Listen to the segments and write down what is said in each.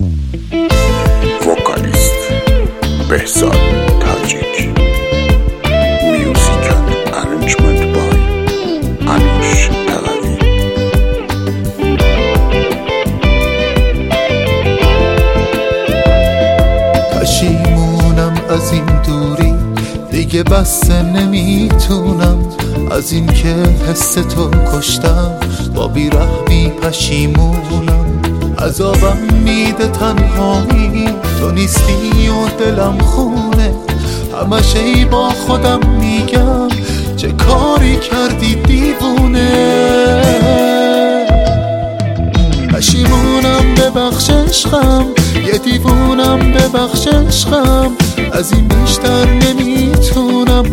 وکالیست بهزاد تاجیک. میوزیکال ارنجمنت بای انوش پهلوی. پشیمونم از این دوری، دیگه بسته نمیتونم از این که حس تو کشتم. با بیرحمی پشیمونم، عذابم میده تنهایی، تو نیستی و دلم خونه. همش ای با خودم میگم چه کاری کردی دیوونه. پشیمونم ببخش عشقم، یه دیوونم ببخش عشقم. از این بیشتر نمیتونم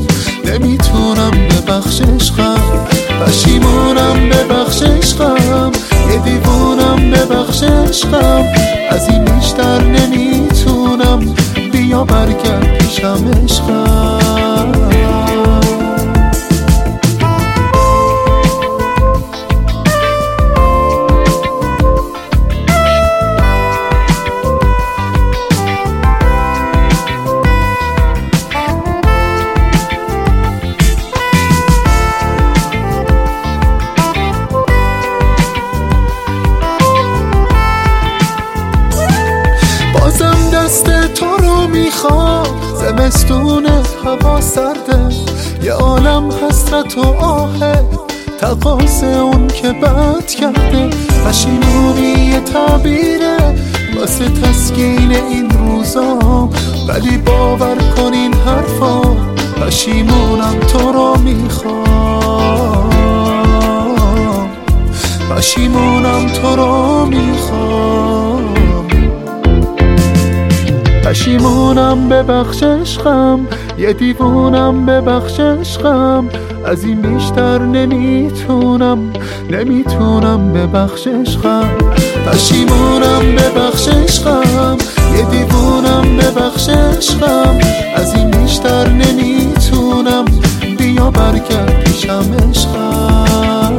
ببخش عشقم. پشیمونم ببخش عشقم، یه دیوونم ببخش عشقم. از این بیشتر نمیتونم، بیا برگرد پیشم عشقم. دست تو رو میخوام، زمستونه هوا سرده، یه عالم حسرت و آهه، تقاص اون که بد کرده. پشیمونی یه تعبیره واسه تسکین این روزا، ولی باور کن این حرفا. پشیمونم تو رو میخوام، پشیمونم تو رو میخوام. پشیمونم ببخش عشقم، یه دیوونم ببخش عشقم. از این بیشتر نمیتونم ببخش عشقم. پشیمونم ببخش عشقم، یه دیوونم ببخش عشقم. از این بیشتر نمیتونم، بیا برگرد پیشم عشقم.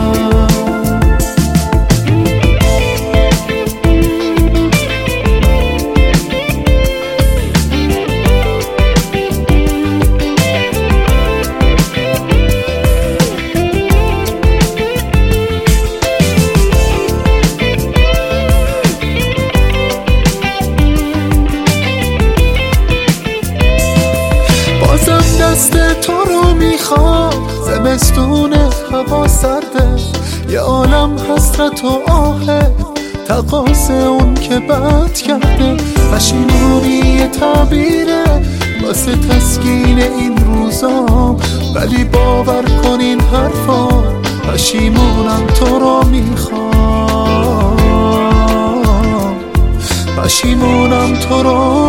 دست تو رو میخوام، زمستونه هوا سرده، یه عالم حسرت و آهه، تقاص اون که بد کرده. پشیمونی یه تعبیره واسه تسکین این روزا، ولی باور کن این حرفا. پشیمونم تو رو میخوام، پشیمونم تو رو